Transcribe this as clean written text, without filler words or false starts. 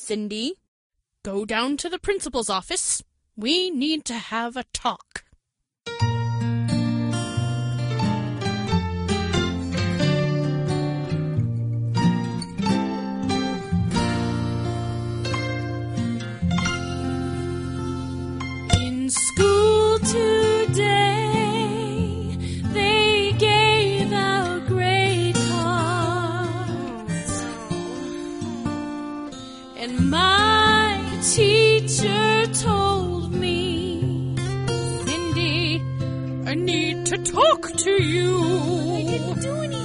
Cindy, go down to the principal's office. We need to have a talk. In school today, they gave out grade cards, and my teacher told me, Cindy, I need to talk to you.